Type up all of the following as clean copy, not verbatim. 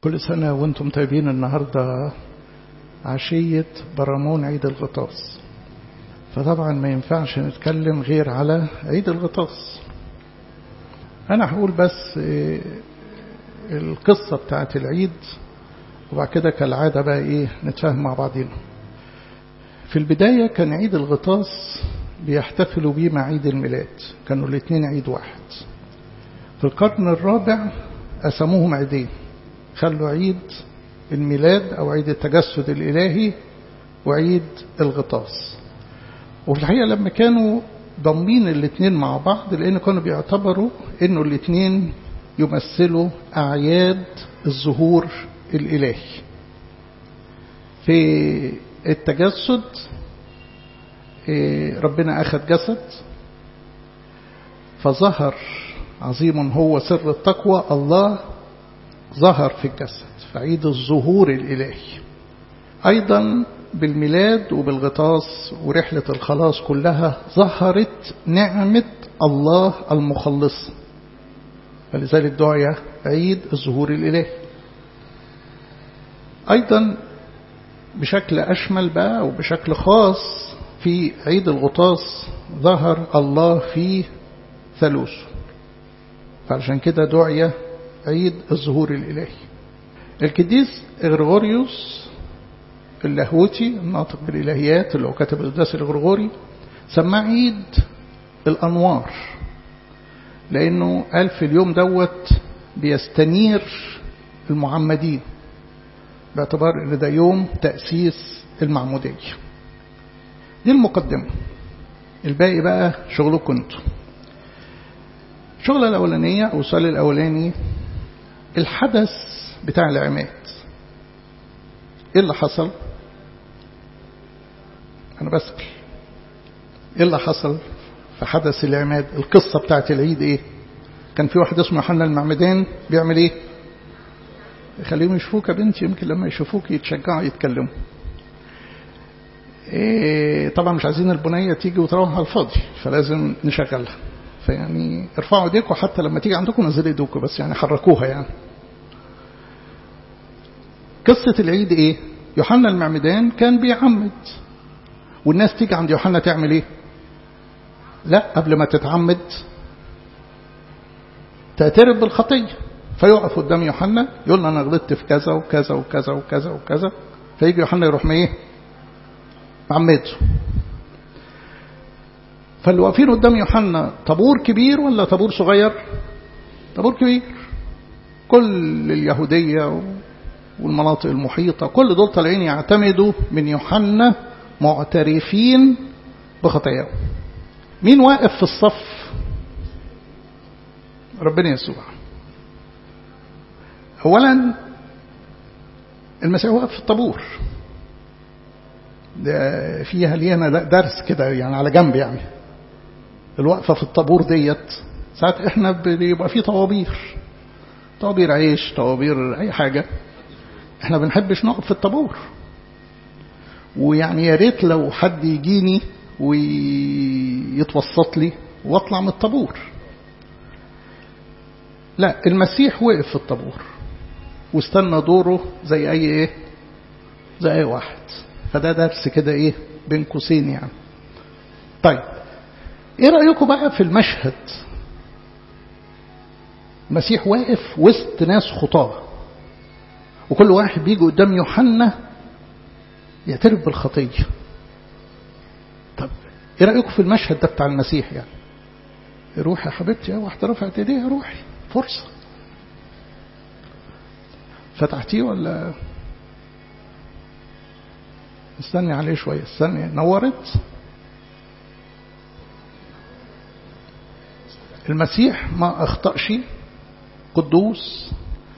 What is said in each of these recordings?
كل سنة وانتم طيبين. النهاردة عشية برامون عيد الغطاس، فطبعا ما ينفعش نتكلم غير على عيد الغطاس. أنا هقول بس القصة بتاعت العيد، وبعد كده كالعادة بقى نتفاهم مع بعضنا. في البداية كان عيد الغطاس بيحتفلوا بيه مع عيد الميلاد، كانوا الاثنين عيد واحد. في القرن الرابع قسموهم عيدين، خلوا عيد الميلاد أو عيد التجسد الإلهي وعيد الغطاس. وفي الحقيقة لما كانوا ضمين الاثنين مع بعض، لأن كانوا بيعتبروا أنه الاثنين يمثلوا أعياد الظهور الإلهي. في التجسد ربنا أخذ جسد فظهر عظيم هو سر التقوى، الله ظهر في الجسد في عيد الظهور الإلهي. أيضا بالميلاد وبالغطاس ورحلة الخلاص كلها ظهرت نعمة الله المخلص، فلذلك دعي عيد الظهور الإلهي. أيضا بشكل أشمل بقى وبشكل خاص في عيد الغطاس ظهر الله في ثالوثه، فعشان كده دعي عيد الظهور الإلهي. القديس غريغوريوس اللاهوتي الناطق بالإلهيات اللي هو كتب القداس الغريغوري سماه عيد الأنوار، لأنه قال في اليوم دوت بيستنير المعمدين، باعتبار ان ده يوم تأسيس المعمودية. دي المقدمة، الباقي بقى شغلكم انتم. الشغلة الأولانية أو السؤال الأولاني، الحدث بتاع العماد ايه اللي حصل؟ أنا بسأل ايه اللي حصل في حدث العماد؟ القصة بتاعت العيد ايه؟ كان في واحد اسمه يوحنا المعمدان بيعمل ايه؟ خليهم يشوفوك يا بنتي، يمكن لما يشوفوك يتشجعوا يتكلموا. طبعا مش عايزين البنية تيجي وتروح على الفاضي، فلازم نشغلها. فيعني ارفعوا ايديكم، حتى لما تيجي عندكم نزلوا ايديكم، بس يعني حركوها. يعني قصة العيد ايه؟ يوحنا المعمدان كان بيعمد، والناس تيجي عند يوحنا تعمل ايه؟ لا، قبل ما تتعمد تعترف بالخطية، فيقف قدام يوحنا يقول له أنا غلطت في كذا وكذا وكذا وكذا وكذا، فيجي يوحنا يروح معمده. فاللي واقفين قدام يوحنا طابور كبير ولا طابور صغير؟ طابور كبير. كل اليهودية والمناطق المحيطة كل دول طالعين يعتمدوا من يوحنا معترفين بخطاياهم. مين واقف في الصف؟ ربنا يسوع. أولا المسيح وقف في الطابور، ده فيها لينا درس كده يعني على جنب. يعني الوقفة في الطابور ديت ساعات احنا بيبقى فيه طوابير عيش، طوابير أي حاجة، احنا بنحبش نقف في الطابور. ويعني يا ريت لو حد يجيني ويتوسط لي واطلع من الطابور. لا، المسيح وقف في الطابور واستنى دوره زي اي واحد. فده درس كده بين قوسين يعني. طيب ايه رأيكم بقى في المشهد؟ المسيح واقف وسط ناس خطاة، وكل واحد بيجي قدام يوحنا يعترف بالخطية. طب ايه رأيكم في المشهد ده بتاع المسيح؟ يعني روحي يا حبيبتي، واحدة رفعت ايديها، روحي، فرصة. فتحتيه ولا استني عليه شوية؟ استني. نورت. المسيح ما أخطأش، قدوس،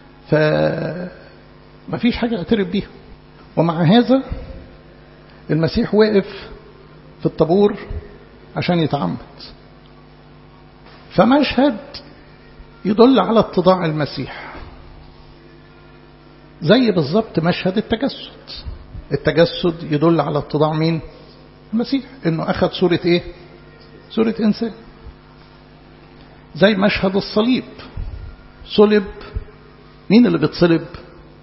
فما فيش حاجة اعترف بيها. ومع هذا المسيح وقف في الطابور عشان يتعمد. فمشهد يدل على اتضاع المسيح، زي بالضبط مشهد التجسد. التجسد يدل على اتضاع مين؟ المسيح، انه اخذ صورة ايه؟ صورة انسان. زي مشهد الصليب، صلب. مين اللي بيتصلب؟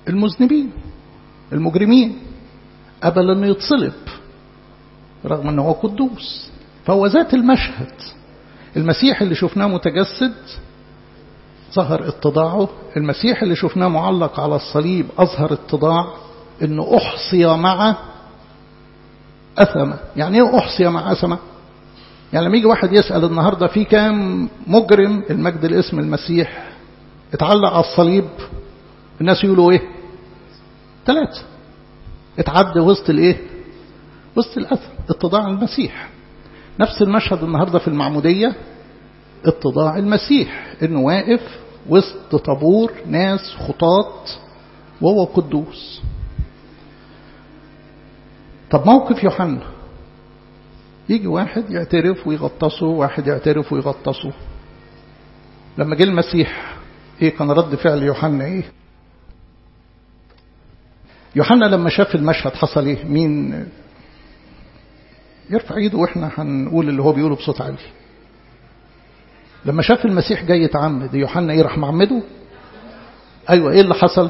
المذنبين المجرمين، قبل أنه يتصلب رغم أنه هو قدوس. فهو ذات المشهد. المسيح اللي شفناه متجسد ظهر اتضاعه، المسيح اللي شفناه معلق على الصليب أظهر اتضاع، أنه أحصي مع أثمة. يعني إيه أحصي مع أثمة؟ يعني لما يجي واحد يسأل النهاردة في كام مجرم المجد الاسم المسيح اتعلق على الصليب، الناس يقولوا ايه؟ 3. اتعدى وسط الايه؟ وسط الأثم. اتضاع المسيح. نفس المشهد النهاردة في المعمودية، اتضاع المسيح انه واقف وسط طابور ناس خطاط وهو قدوس. طب موقف يوحنا، يجي واحد يعترف ويغطسه، واحد يعترف ويغطسه. لما جه المسيح ايه كان رد فعل يوحنا ايه؟ يوحنا لما شاف المشهد حصل ايه؟ مين يرفع ايده واحنا هنقول اللي هو بيقوله بصوت عالي؟ لما شاف المسيح جاي يتعمد يوحنا ايه راح معمده؟ ايوه، ايه اللي حصل؟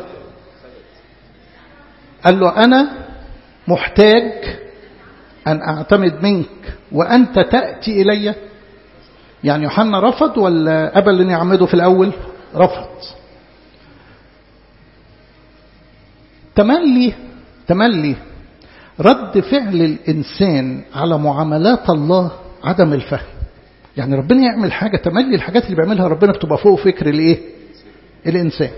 قال له انا محتاج أن أعتمد منك وأنت تأتي إلي. يعني يوحنا رفض ولا قبل أن يعمده في الأول؟ رفض. تملي رد فعل الإنسان على معاملات الله عدم الفهم. يعني ربنا يعمل حاجة، تملي الحاجات اللي بيعملها ربنا بتبقى فوق فكر الإيه؟ الإنسان.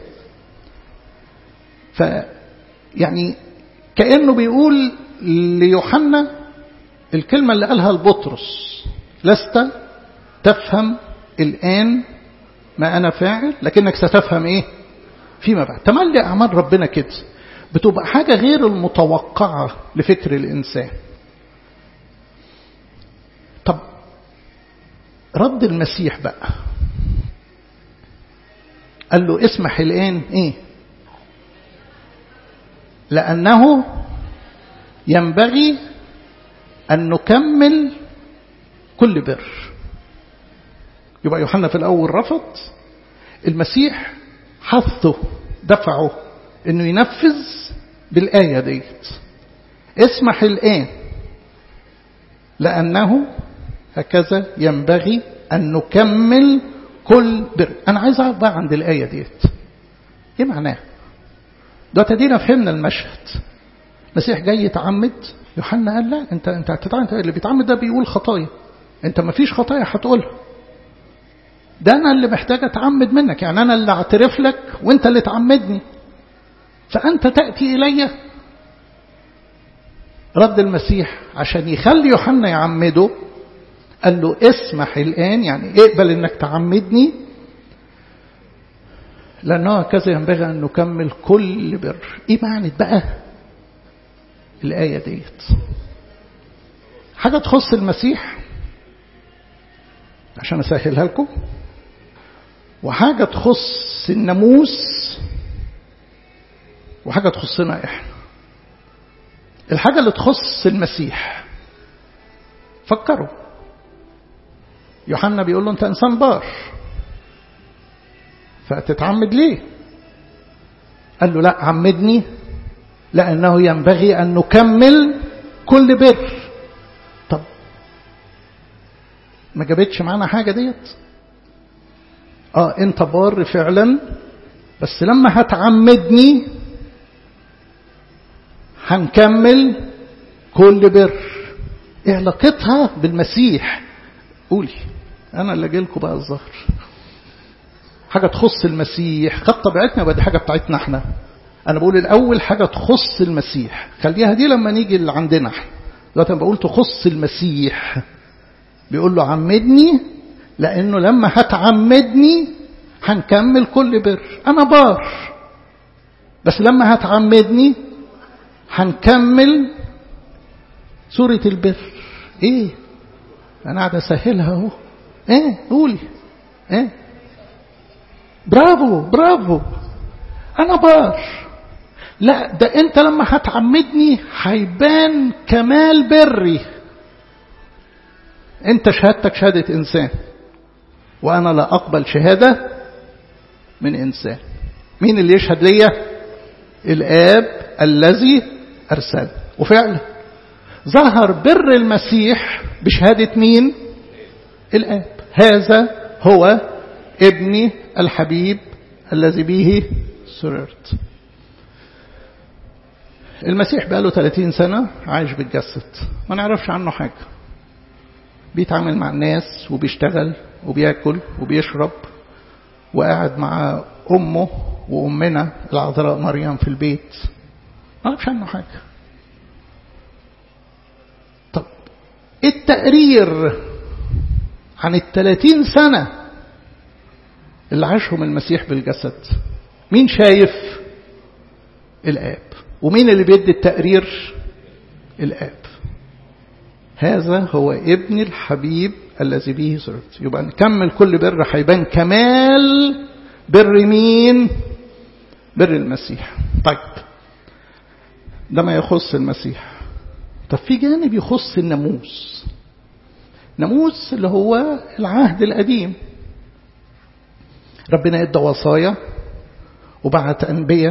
يعني كأنه بيقول ليوحنا الكلمة اللي قالها لبطرس: لست تفهم الآن ما أنا فاعل لكنك ستفهم إيه فيما بعد. تملي أعمال ربنا كده بتبقى حاجة غير المتوقعة لفكر الإنسان. طب رد المسيح بقى قال له اسمح الآن إيه؟ لأنه ينبغي أن نكمل كل بر. يبقى يوحنا في الأول رفض، المسيح حثه دفعه أنه ينفذ بالآية ديت: اسمح الآن لأنه هكذا ينبغي أن نكمل كل بر. أنا عايز أعرف بقى عند الآية ديت إيه معناها؟ ده تدينا فهمنا المشهد. المسيح جاي يتعمد، يوحنا قال لا، انت هتتعمد، اللي بيتعمد ده بيقول خطايا، انت ما فيش خطايا هتقولها، ده انا اللي محتاج اتعمد منك، يعني انا اللي اعترف لك وانت اللي تعمدني، فانت تأتي الي. رد المسيح عشان يخلي يوحنا يعمده قال له اسمح الآن، يعني اقبل انك تعمدني، لأنه كذا ينبغي أن نكمل كل بر. إيه معنى بقى الآية ديت؟ حاجة تخص المسيح عشان أسهلها لكم، وحاجة تخص الناموس، وحاجة تخصنا إحنا. الحاجة اللي تخص المسيح، فكروا يوحنا بيقول له أنت إنسان بار فتتعمد ليه؟ قال له لا، عمدني لأنه ينبغي أن نكمل كل بر. طب ما جابتش معنا حاجة ديت؟ انت بار فعلا، بس لما هتعمدني هنكمل كل بر. ايه علاقتها بالمسيح؟ قولي، انا اللي جيلكم بقى الظهر. حاجة تخص المسيح، قد طبيعتنا بقى دي حاجة بتاعتنا احنا. انا بقول الاول حاجة تخص المسيح، خليها دي لما نيجي اللي عندنا احنا. دلوقتي انا بقول تخص المسيح، بيقول له عمدني لانه لما هتعمدني هنكمل كل بر. انا بار، بس لما هتعمدني هنكمل سورة البر. ايه انا قاعد اسهلها اهو. ايه قولي ايه؟ برافو برافو، انا بار. لا، ده انت لما هتعمدني هيبان كمال بري. انت شهادتك شهادة انسان، وانا لا اقبل شهادة من انسان. مين اللي يشهد ليا؟ الآب الذي أرسل. وفعلا ظهر بر المسيح بشهادة مين؟ الآب. هذا هو ابني الحبيب الذي به سررت. المسيح بقاله 30 سنة عايش بالجسد، ما نعرفش عنه حاجة. بيتعامل مع الناس وبيشتغل وبياكل وبيشرب وقاعد مع أمه وأمنا العذراء مريم في البيت، ما نعرفش عنه حاجة. طب التقرير عن 30 سنة اللي عاشهم المسيح بالجسد مين شايف؟ الآب. ومين اللي بيدي التقرير؟ الآب. هذا هو ابن الحبيب الذي به سررت. يبقى نكمل كل بر هيبان كمال بر مين؟ بر المسيح. طيب ده ما يخص المسيح. طب في جانب يخص الناموس. ناموس اللي هو العهد القديم. ربنا ادى وصايا وبعت أنبياء،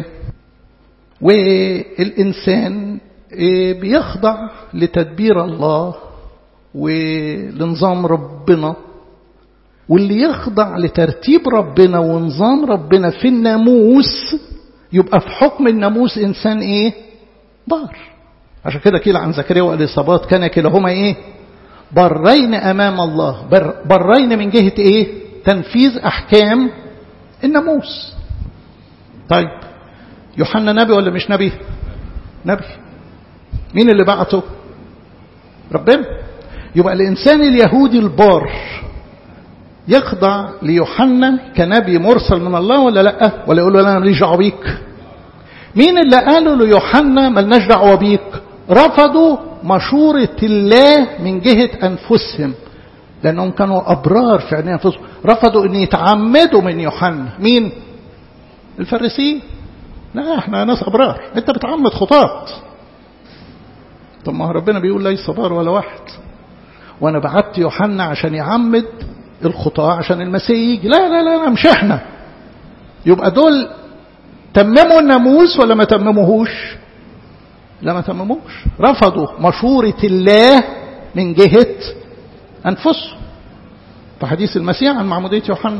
والإنسان بيخضع لتدبير الله ولنظام ربنا. واللي يخضع لترتيب ربنا ونظام ربنا في الناموس يبقى في حكم الناموس إنسان إيه؟ بار. عشان كده قيل عن زكريا وإليصابات كان كلاهما إيه؟ برين أمام الله. برين من جهة إيه؟ تنفيذ أحكام الناموس. طيب يوحنا نبي ولا مش نبي؟ نبي. مين اللي بعته؟ ربنا. يبقى الإنسان اليهودي البار يخضع ليوحنا كنبي مرسل من الله ولا لا؟ ولا يقول له أنا ماليش دعوة بيك؟ مين اللي قالوا ليوحنا مالناش دعوة بيك؟ رفضوا مشورة الله من جهة أنفسهم، لأنهم كانوا أبرار في عينين أنفسهم. رفضوا أن يتعمدوا من يوحنا. مين؟ الفريسيين. لا احنا ناس أبرار، انت بتعمد خطاط. طب ما ربنا بيقول ليس بار ولا واحد، وانا بعت يوحنا عشان يعمد الخطاة عشان المسيح يجي. لا لا لا مش احنا. يبقى دول تمموا الناموس ولا ما تمموهوش؟ لا ما تمموش. رفضوا مشورة الله من جهة أنفسهم. في حديث المسيح عن معمودية يوحنا.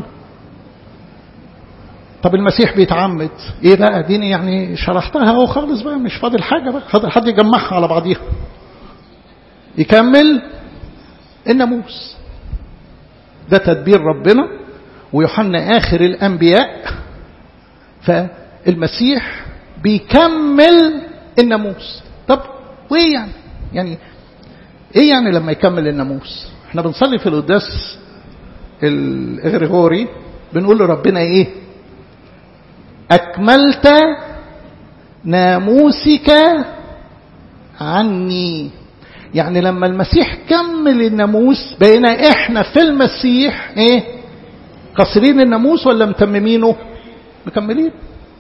طب المسيح بيتعمد ايه بقى؟ ديني يعني شرحتها اهو خالص بقى، مش فاضل حاجة بقى، فاضل حد يجمعها على بعضيها يكمل الناموس. ده تدبير ربنا، ويوحنا آخر الأنبياء، فالمسيح بيكمل الناموس. طب وايه يعني ايه يعني لما يكمل الناموس؟ احنا بنصلي في القداس الغريغوري بنقول لربنا ايه؟ أكملت ناموسك عني. يعني لما المسيح كمل الناموس بقينا احنا في المسيح ايه؟ قاصرين الناموس ولا متممينه؟ مكملين.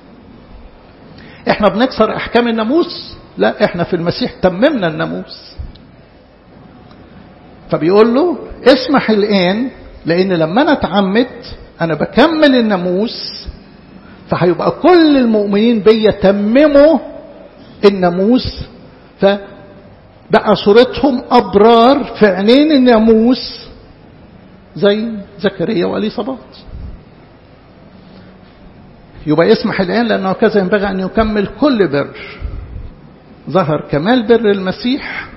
احنا بنكسر احكام الناموس؟ لا احنا في المسيح تممنا الناموس. فبيقول له اسمح الآن، لأن لما أنا اتعمد أنا بكمل الناموس، فهيبقى كل المؤمنين بيا تمموا الناموس، فبقى صورتهم أبرار في عينين الناموس زي زكريا وإليصابات. يبقى يسمح الآن لأنه كذا ينبغي أن يكمل كل بر. ظهر كمال بر المسيح،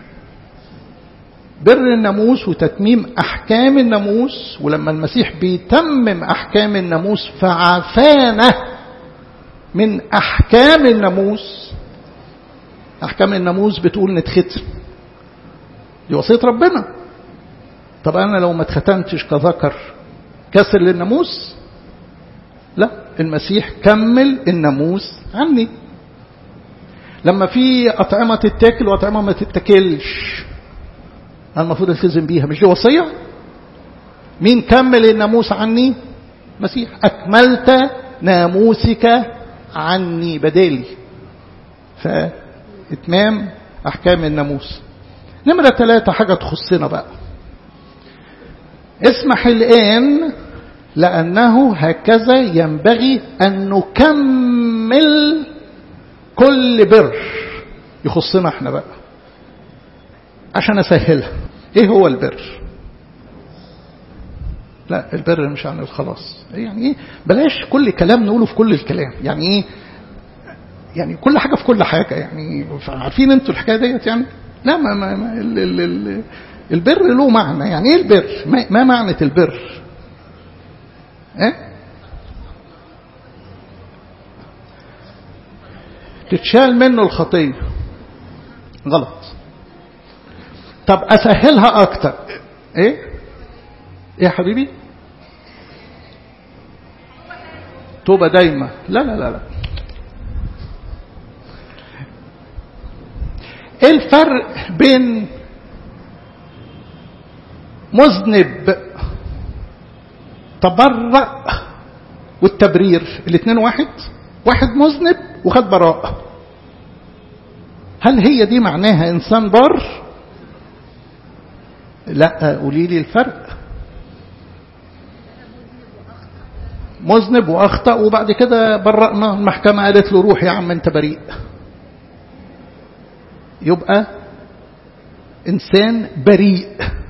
بر الناموس وتتميم أحكام الناموس. ولما المسيح بيتمم أحكام الناموس فعافانا من أحكام الناموس. أحكام الناموس بتقول نتختم، دي وصية ربنا. طب أنا لو ما اتختمتش كذكر كسر للناموس؟ لا، المسيح كمل الناموس عني. لما في أطعمة تتاكل وأطعمة ما تتاكلش أنا المفروض التزم بيها، مش دي وصية؟ مين كمل الناموس عني؟ مسيح. أكملت ناموسك عني بدالي. فإتمام أحكام الناموس. نمرة 3 حاجة تخصنا بقى. اسمح الآن لأنه هكذا ينبغي أن نكمل كل بر يخصنا احنا بقى عشان اسهلها. ايه هو البر؟ لا البر مش عن الخلاص. يعني ايه؟ بلاش كل كلام نقوله في كل الكلام. يعني ايه؟ يعني كل حاجة في كل حاجة. يعني عارفين انتوا الحكاية ديت؟ يعني لا ما البر له معنى. يعني ايه البر؟ ما معنى البر؟ تتشال منه الخطية. غلط. طب اسهلها اكتر. ايه يا حبيبي؟ توبة دايما. لا لا لا لا. ايه الفرق بين مذنب تبرأ والتبرير؟ الاثنين واحد. واحد مذنب وخد براءة. هل هي دي معناها انسان بار؟ لا. قولي لي الفرق. مذنب واخطأ وبعد كده برأنا، المحكمة قالت له روح يا عم انت بريء، يبقى انسان بريء.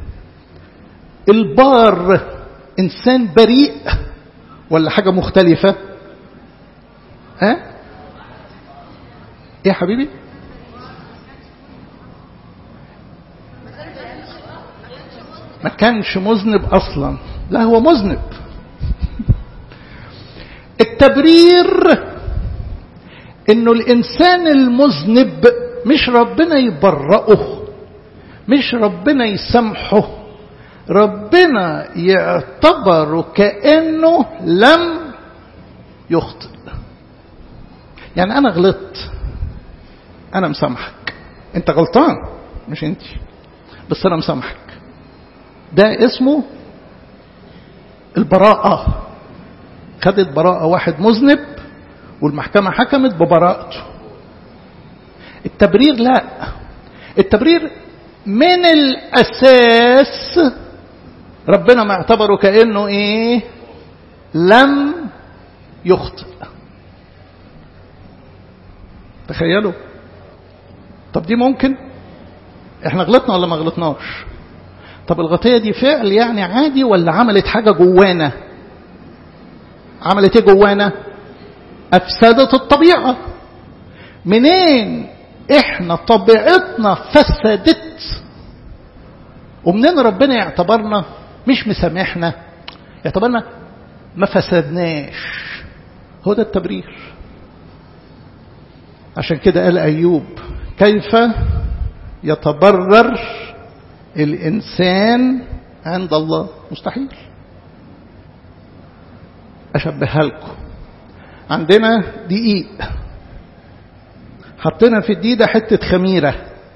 البار انسان بريء ولا حاجة مختلفة؟ ايه يا حبيبي؟ ما كانش مذنب اصلا. لا هو مذنب. التبرير انه الانسان المذنب مش ربنا يبرئه، مش ربنا يسامحه، ربنا يعتبره كأنه لم يخطئ. يعني انا غلطت، انا مسامحك. انت غلطان مش انت، بس انا مسامحك. ده اسمه البراءة. خدت براءة واحد مذنب والمحكمة حكمت ببراءته. التبرير لا. التبرير من الأساس ربنا ما اعتبره كأنه ايه؟ لم يخطئ. تخيلوا. طب دي ممكن احنا غلطنا ولا ما غلطناش؟ طب الغطية دي فعل يعني عادي ولا عملت حاجة جوانا؟ عملت ايه جوانا؟ افسدت الطبيعة. منين احنا طبيعتنا فسدت ومنين ربنا يعتبرنا مش مسامحنا؟ يعتبرنا ما فسدناش. هو ده التبرير. عشان كده قال أيوب كيف يتبرر الإنسان عند الله؟ مستحيل. أشبهها لكم. عندنا دقيق، حطينا في الدقيق ده حتة خميرة.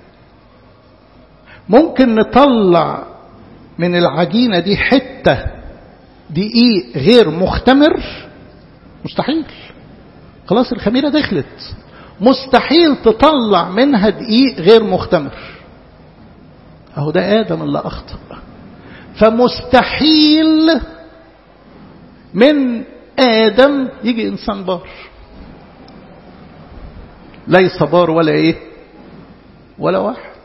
ممكن نطلع من العجينة دي حتة دقيق غير مختمر؟ مستحيل. خلاص الخميرة دخلت. مستحيل تطلع منها دقيق غير مختمر. اهو ده آدم اللي أخطأ. فمستحيل من آدم يجي إنسان بار. ليس بار ولا إيه ولا واحد.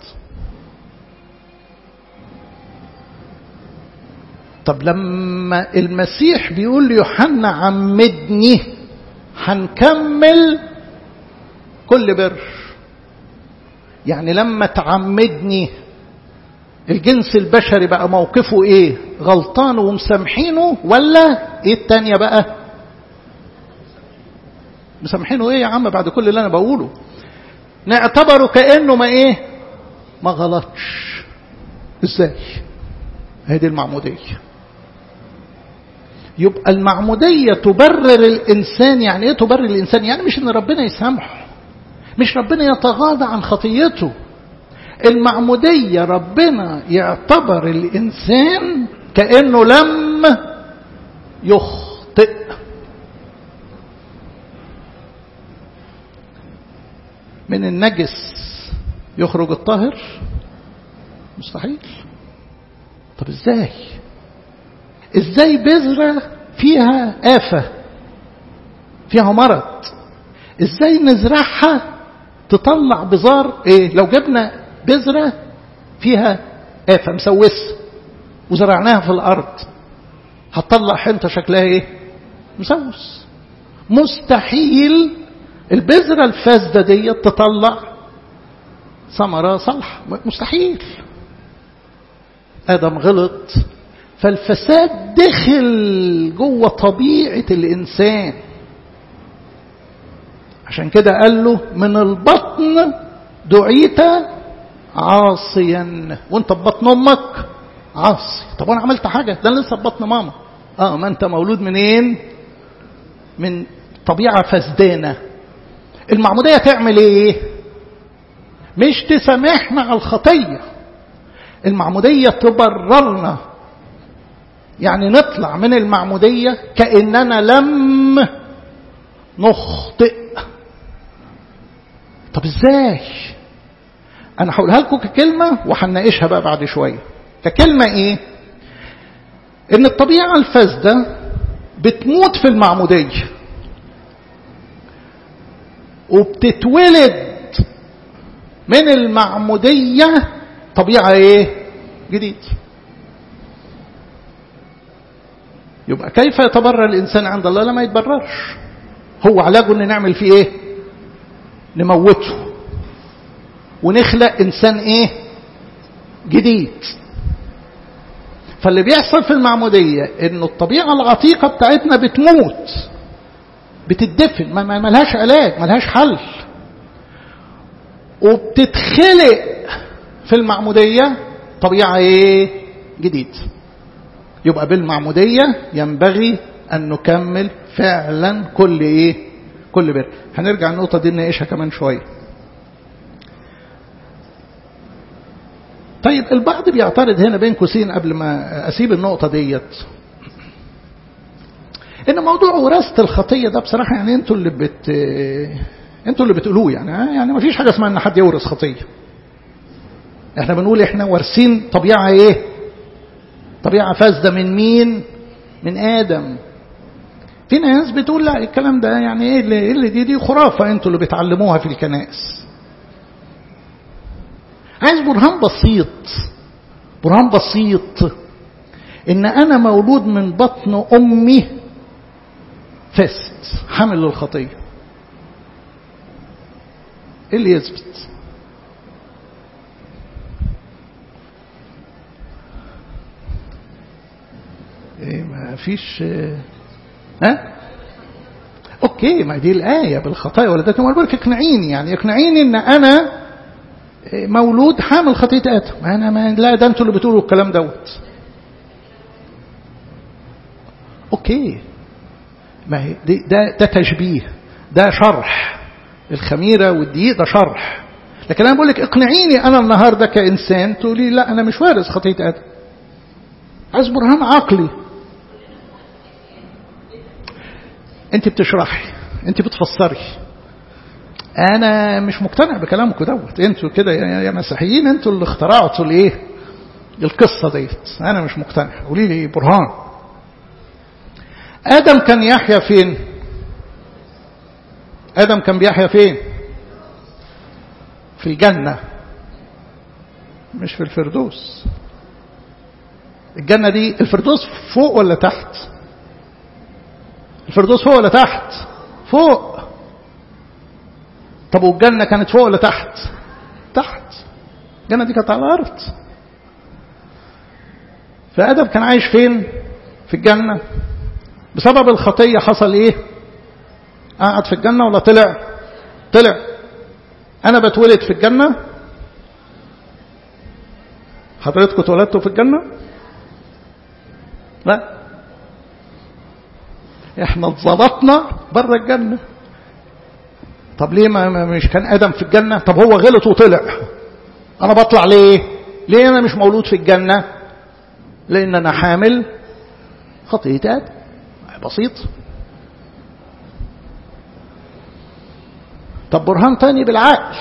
طب لما المسيح بيقول ليوحنا عمدني، هنكمل كل بر. يعني لما تعمدني الجنس البشري بقى موقفه ايه؟ غلطان ومسامحينه ولا ايه التانية بقى؟ مسامحينه ايه يا عم بعد كل اللي انا بقوله؟ نعتبره كأنه ما ايه؟ ما غلطش. ازاي؟ هذه المعمودية. يبقى المعمودية تبرر الإنسان. يعني ايه تبرر الإنسان؟ يعني مش ان ربنا يسامحه، مش ربنا يتغاضى عن خطيته. المعمودية ربنا يعتبر الإنسان كأنه لم يخطئ. من النجس يخرج الطاهر؟ مستحيل. طب ازاي؟ ازاي بذرة فيها آفة، فيها مرض، ازاي نزرعها تطلع بذار ايه؟ لو جبنا بذرة فيها آفة مسوسة وزرعناها في الأرض هتطلع حنطة شكلها ايه؟ مسوس. مستحيل البذرة الفاسدة دي تطلع ثمرة صالحة، مستحيل. آدم غلط، فالفساد دخل جوه طبيعة الإنسان. عشان كده قال له من البطن دعيت عاصيا، وانت ببطن امك عاصي. طب انا عملت حاجة؟ ده انا لسه ببطن ماما. ما انت مولود منين؟ من طبيعة فسدانة. المعمودية تعمل ايه؟ مش تسامحنا على الخطية، المعمودية تبررنا. يعني نطلع من المعمودية كأننا لم نخطئ. طب ازاي؟ انا هقولها لكم ككلمة وهنناقشها بقى بعد شوية. ككلمة ايه؟ ان الطبيعة الفاسدة بتموت في المعمودية وبتتولد من المعمودية طبيعة ايه؟ جديد. يبقى كيف يتبرر الانسان عند الله؟ لا، ما يتبررش. هو علاجه ان نعمل فيه ايه؟ نموته ونخلق انسان ايه؟ جديد. فاللي بيحصل في المعمودية انه الطبيعة العتيقة بتاعتنا بتموت، بتدفن، ما لهاش علاج، ما لهاش حل. وبتتخلق في المعمودية طبيعة ايه؟ جديد. يبقى بالمعمودية ينبغي ان نكمل فعلا كل ايه؟ كل بر. هنرجع النقطة دي نناقشها كمان شوية. طيب البعض بيعترض هنا بين قوسين قبل ما اسيب النقطة ديت، ان موضوع وراثة الخطية ده بصراحة يعني انتوا اللي بتقولوه. يعني ما فيش حاجة اسمها ان حد يورث خطية. احنا بنقول احنا وارثين طبيعة ايه؟ طبيعة فاسدة. من مين؟ من آدم. في ناس بتقول لا الكلام ده يعني ايه اللي دي خرافة انتوا اللي بتعلموها في الكنائس. عايز برهان بسيط، برهان بسيط ان انا مولود من بطن امي فاسد حامل للخطية. ايه اللي يثبت؟ ايه ما فيش. اوكي، ما دي الآية بالخطايا ولدتهم والبركة اقنعيني، يعني اقنعيني ان انا مولود حامل خطية آدم. انا لا، ده انتوا اللي بتقولوا الكلام دوت. اوكي، ما هي ده تشبيه، ده شرح. الخميرة والدقيق ده شرح. لكن انا بقول لك اقنعيني انا النهارده كإنسان تقولي لا انا مش وارث خطية آدم. عايز برهان عقلي. انت بتشرحي، انت بتفسري. انا مش مقتنع بكلامكم دوت. انتوا كده يا مسيحيين انتوا اللي اخترعتوا الايه؟ القصه ديت. انا مش مقتنع. قولي لي برهان. ادم كان يحيا فين؟ ادم كان بيحيا فين؟ في الجنه، مش في الفردوس. الجنه دي، الفردوس فوق ولا تحت؟ الفردوس فوق ولا تحت؟ فوق. طب والجنة كانت فوق ولا تحت؟ تحت. الجنة دي كانت على الأرض. فآدم كان عايش فين؟ في الجنة. بسبب الخطية حصل ايه؟ قعد في الجنة ولا طلع؟ طلع. أنا بتولد في الجنة. حضرتكم اتولدتوا في الجنة؟ لا، احنا اتظبطنا بره الجنة. طب ليه ما مش كان آدم في الجنة؟ طب هو غلط وطلع، انا بطلع ليه؟ ليه انا مش مولود في الجنة؟ لان انا حامل خطية آدم. بسيط. طب برهان تاني بالعقل،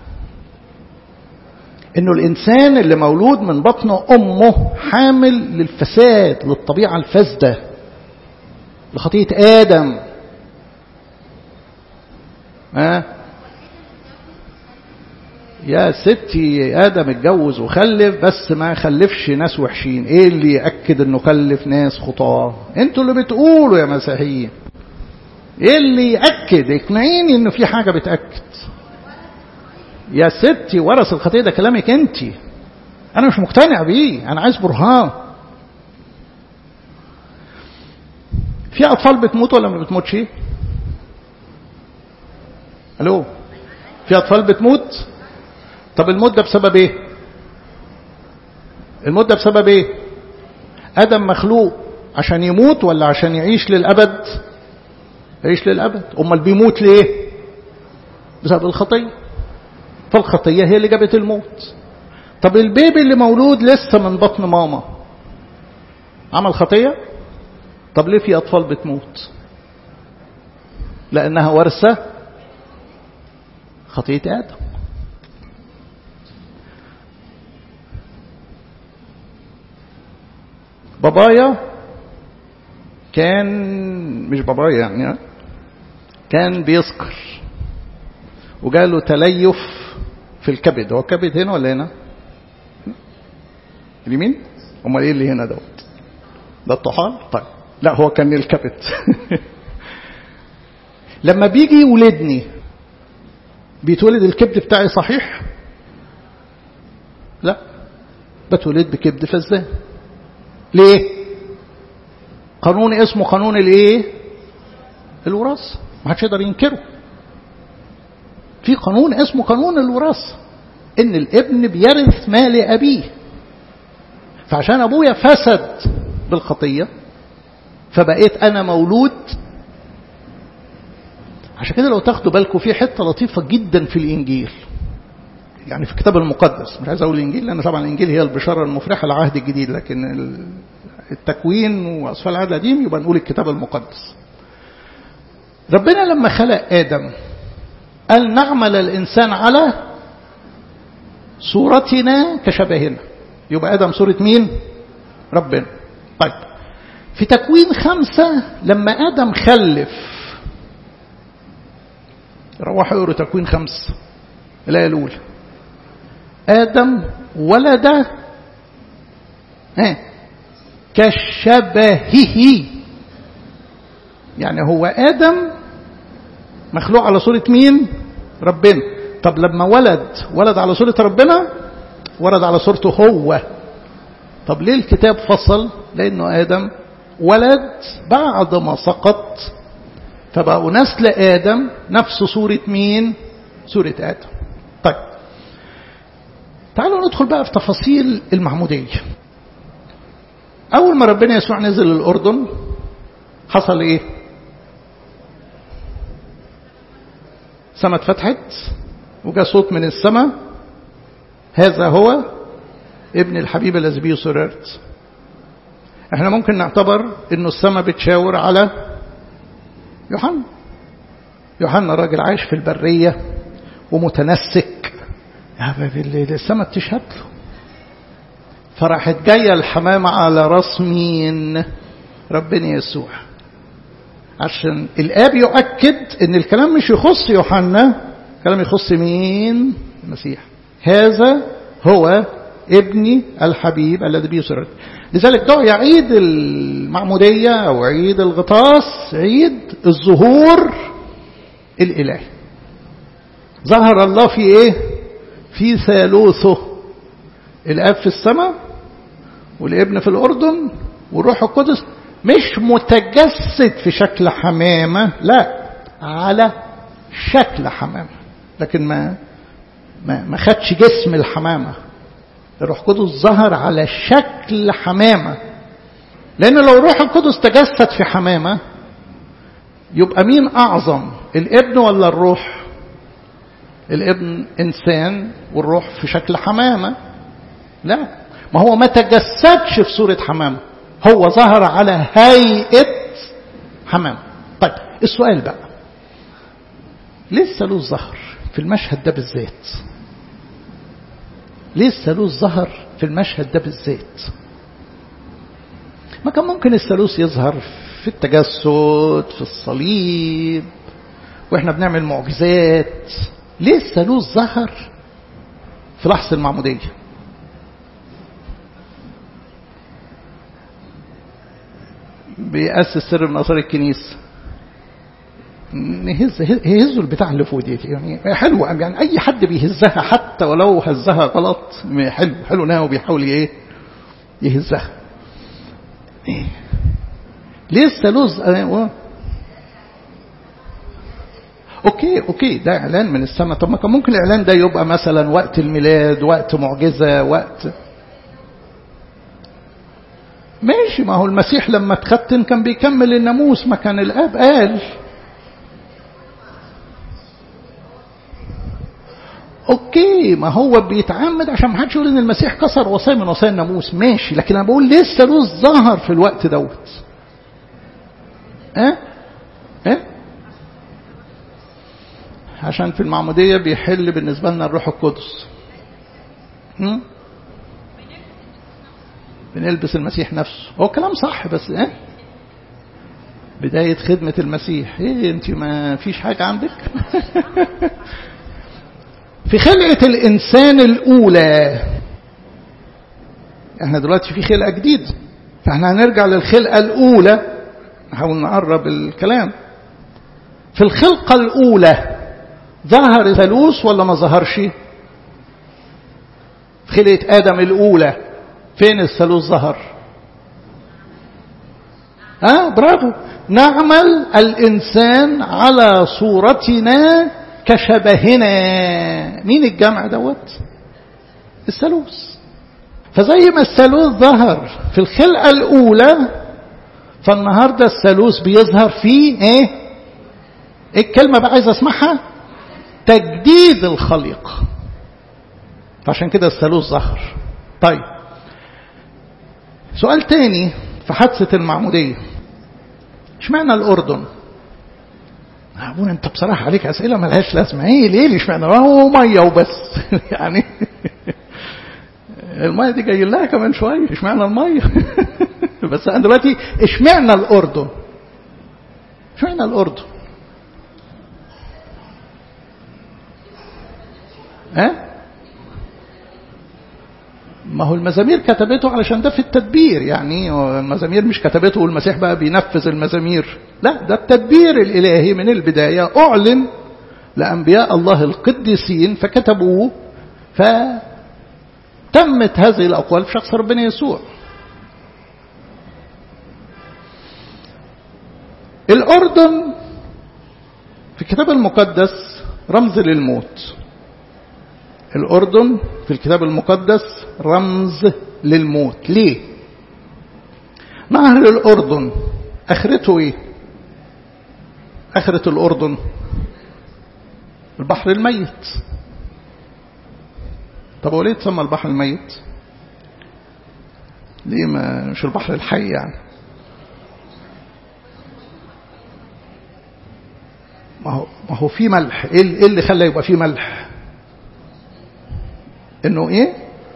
انه الانسان اللي مولود من بطن امه حامل للفساد، للطبيعة الفاسدة، لخطية آدم. يا ستي آدم اتجوز وخلف بس ما خلفش ناس وحشين. ايه اللي يأكد انه خلف ناس خطاة؟ انتوا اللي بتقولوا يا مسيحيين. ايه اللي يأكد؟ اقنعيني انه في حاجة بتأكد. يا ستي ورث الخطية ده كلامك انتي، انا مش مقتنع بيه، انا عايز برهان. في اطفال بتموت ولا ما بتموتش؟ الو، في اطفال بتموت. طب الموت ده بسبب ايه؟ الموت ده بسبب ايه؟ ادم مخلوق عشان يموت ولا عشان يعيش للابد؟ يعيش للابد. امال بيموت ليه؟ بسبب الخطيه. فالخطيه هي اللي جابت الموت. طب البيبي اللي مولود لسه من بطن ماما عمل خطيه؟ طب ليه في اطفال بتموت؟ لانها ورثه خطيه ادم. بابايا كان، مش بابايا يعني، كان بيسكر وجاله تليف في الكبد. هو الكبد هنا ولا هنا؟ اليمين؟ امال ايه اللي هنا دوت؟ ده الطحال؟ طيب لا، هو كان الكبد. لما بيجي يولدني بيتولد الكبد بتاعي صحيح؟ لا، بتولد بكبد فزان. ليه؟ قانون اسمه قانون الايه؟ الوراثه، ما حدش يقدر ينكره. في قانون اسمه قانون الوراثه، ان الابن بيرث مال ابيه. فعشان ابويا فسد بالخطيه فبقيت انا مولود. عشان كده لو تاخدوا بالكم في حته لطيفه جدا في الانجيل، يعني في الكتاب المقدس، مش عايز اقول الانجيل لان طبعا الانجيل هي البشاره المفرحه للعهد الجديد، لكن التكوين واصفال العهد القديم يبقى نقول الكتاب المقدس. ربنا لما خلق ادم قال نعمل الانسان على صورتنا كشبهنا. يبقى ادم صوره مين؟ ربنا. طيب في تكوين 5 لما ادم خلف، روحوا اقروا تكوين 5 الآية الأولى. آدم ولد كشبهه، يعني هو آدم مخلوق على صورة مين؟ ربنا. طب لما ولد على صورة ربنا، ولد على صورته هو. طب ليه الكتاب فصل؟ لأنه آدم ولد بعد ما سقط، فبقوا نسل آدم نفس صورة مين؟ صورة آدم. طيب تعالوا ندخل بقى في تفاصيل المعمودية. أول ما ربنا يسوع نزل الأردن حصل إيه؟ السماء اتفتحت وجاء صوت من السماء، هذا هو ابن الحبيب الذي به سررت. احنا ممكن نعتبر انه السماء بتشاور على يوحنا راجل عايش في البرية ومتنسك، السماء بتشهد له. فراحت جاية الحمامة على راس مين؟ ربنا يسوع، عشان الآب يؤكد ان الكلام مش يخص يوحنا، الكلام يخص مين؟ المسيح. هذا هو ابني الحبيب الذي به سررت. لذلك دعي عيد المعمودية أو عيد الغطاس عيد الظهور الإلهي. ظهر الله في إيه؟ في ثالوثه، الآب في السماء والابن في الأردن والروح القدس، مش متجسد في شكل حمامة، لا، على شكل حمامة، لكن ما خدش جسم الحمامة. الروح القدس ظهر على شكل حمامة، لأن لو الروح القدس تجسد في حمامة يبقى مين أعظم، الابن ولا الروح؟ الابن إنسان والروح في شكل حمامة. لا، ما هو ما تجسدش في صورة حمامة، هو ظهر على هيئة حمامة. طيب السؤال بقى، ليه الثالوث ظهر في المشهد ده بالذات؟ ليه الثالوث ظهر في المشهد ده بالذات؟ ما كان ممكن الثالوث يظهر في التجسد، في الصليب، واحنا بنعمل معجزات. ليه الثالوث ظهر في لحظة المعمودية. بيأسس سر من أسرار الكنيسة. يهزوا البتاع اللي فوق دي يعني حلو، يعني أي حد بيهزها حتى ولو هزها غلط حلو إنه بيحاول يهزها. ليه الثالوث؟ اوكي ده اعلان من السماء. طب ما كان ممكن الاعلان ده يبقى مثلا وقت الميلاد، وقت معجزه، وقت ماشي. ما هو المسيح لما اتختن كان بيكمل الناموس، ما كان الاب قال اوكي. ما هو بيتعمد عشان ما حدش يقول ان المسيح كسر وصيه من وصايا الناموس، ماشي. لكن انا بقول ليه الثالوث ظهر في الوقت دوت؟ عشان في المعمودية بيحل بالنسبة لنا الروح القدس. بنلبس المسيح نفسه. هو كلام صح، بس بداية خدمة المسيح. انت ما فيش حاجة عندك؟ في خلقة الإنسان الأولى، احنا دلوقتي في خلقة جديدة، فاحنا هنرجع للخلقة الأولى، نحاول نقرب الكلام. في الخلقة الأولى ظهر الثالوث ولا ما ظهرش؟ في خلقة آدم الأولى فين الثالوث ظهر؟ برافو. نعمل الإنسان على صورتنا كشبهنا. مين الجمع دوت؟ الثالوث. فزي ما الثالوث ظهر في الخلقة الأولى، فالنهاردة الثالوث بيظهر في ايه الكلمة بقى عايز اسمعها؟ تجديد الخليقة. فعشان كده الثالوث ظهر. طيب سؤال تاني في حادثة المعمودية، اشمعنى الأردن؟ أبونا انت بصراحة عليك أسئلة ملهاش لازمة. ليه اشمعنى؟ هو مية وبس يعني المية دي جاي لها كمان شوية، اشمعنى المية؟ بس أنا دلوقتي اشمعنى الأردن؟ اشمعنى الأردن؟ ما هو المزامير كتبته علشان ده في التدبير. يعني المزامير مش كتبته والمسيح بقى بينفذ المزامير، لا، ده التدبير الإلهي من البداية أعلن لأنبياء الله القديسين فكتبوه، فتمت هذه الأقوال في شخص ربنا يسوع. الأردن في الكتاب المقدس رمز للموت. الأردن في الكتاب المقدس رمز للموت. ليه؟ نهر الأردن آخرته إيه؟ آخرة الأردن البحر الميت. طب وليه تسمى البحر الميت؟ ليه ما مش البحر الحي يعني؟ ما هو في ملح. ايه اللي خلى يبقى فيه ملح؟ انه ايه؟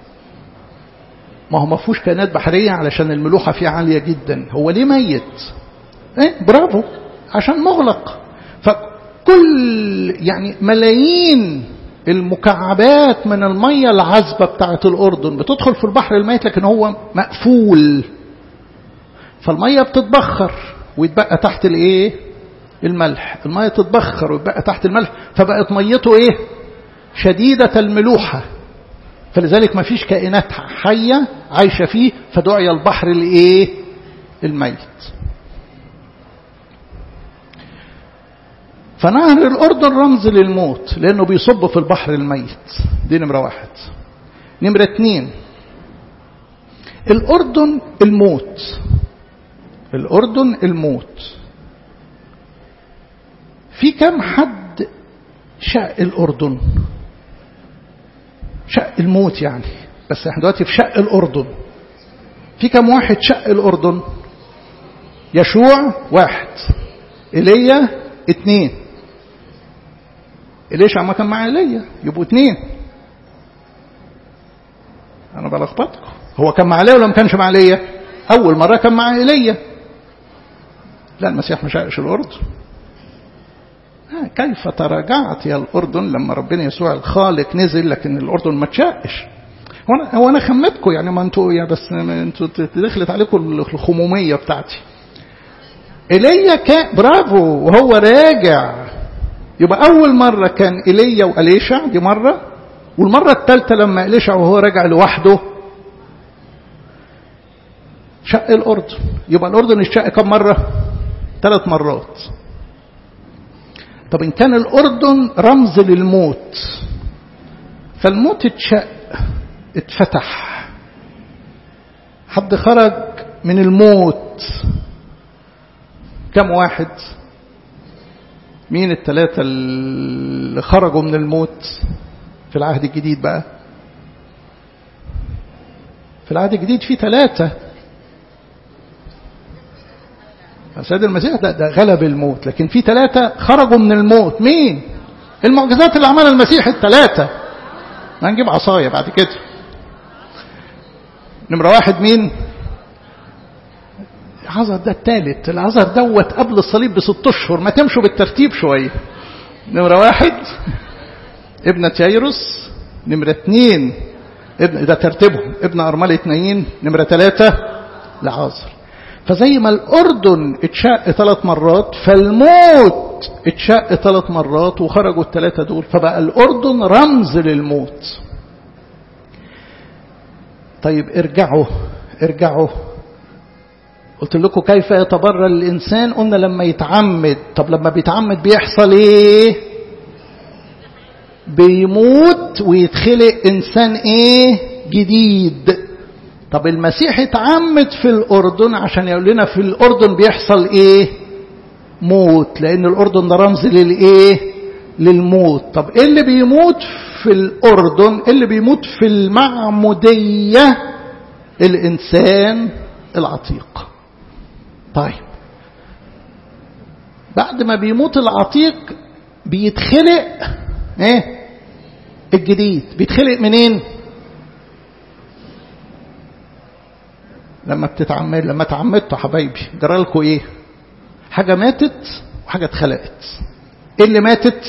ما فيهوش كائنات بحريه علشان الملوحه فيه عاليه جدا. هو ليه ميت؟ برافو، عشان مغلق. فكل يعني ملايين المكعبات من الميه العذبه بتاعه الاردن بتدخل في البحر الميت، لكن هو مقفول، فالميه بتتبخر ويتبقى تحت الايه؟ الملح. الميه تتبخر ويتبقى تحت الملح، فبقت ميته ايه؟ شديده الملوحه. فلذلك ما فيش كائنات حية عايشة فيه، فدعي البحر الايه؟ الميت. فنهر الأردن رمز للموت لأنه بيصب في البحر الميت. دي نمرة 1. نمرة 2، الأردن الموت. الأردن الموت. في كم حد شق الأردن؟ شق الموت يعني، بس احنا دلوقتي في شق الأردن. في كم واحد شق الأردن؟ يشوع 1، إيليا 2. إليشع ما كان مع إيليا يبقوا 2. أنا بلخبطكم. هو كان مع إيليا ولا ما كانش مع إيليا؟ أول مرة كان مع إيليا. لا، المسيح ما شقش الأردن. كيف تراجعت يا الأردن لما ربنا يسوع الخالق نزل لكن الأردن ما تشقش. هو أنا خمتكم يعني، ما أنتوا يعني بس أنتوا دخلت عليكم الخمومية بتاعتي. إيليا كان برافو وهو راجع. يبقى أول مرة كان إيليا وأليشع، دي مرة، والمرة الثالثة لما أليشع وهو راجع لوحده شق الأردن. يبقى الأردن اتشق كم مرة؟ 3 مرات. طب إن كان الأردن رمز للموت، فالموت اتشق، اتفتح، حد خرج من الموت. كم واحد؟ مين ال3 اللي خرجوا من الموت في العهد الجديد بقى؟ في العهد الجديد في 3. سيد المسيح ده غلب الموت، لكن في 3 خرجوا من الموت. مين؟ المعجزات اللي عملها المسيح ال3. هنجيب عصاية بعد كده. نمرة 1 مين؟ العذر ده الثالث. العذر دوت قبل الصليب ب6 أشهر، ما تمشوا بالترتيب شوية. نمرة 1 ابنة يايروس. نمرة 2 ده ترتيبهم، ابن أرملة نايين. نمرة 3 العذر. فزي ما الأردن اتشق 3 مرات، فالموت اتشق 3 مرات وخرجوا ال3 دول، فبقى الأردن رمز للموت. طيب ارجعوا قلت لكم كيف يتبرر الإنسان. قلنا لما يتعمد. طب لما بيتعمد بيحصل ايه؟ بيموت ويتخلق إنسان ايه؟ جديد. طب المسيح اتعمد في الأردن عشان يقول لنا في الأردن بيحصل ايه؟ موت، لأن الأردن ده رمز للايه؟ للموت. طب ايه اللي بيموت في الأردن؟ اللي بيموت في المعمودية الإنسان العتيق. طيب بعد ما بيموت العتيق بيتخلق ايه؟ الجديد. بيتخلق منين؟ لما تعمدتوا حبايبي جرى لكم ايه؟ حاجة ماتت وحاجة اتخلقت. ايه اللي ماتت؟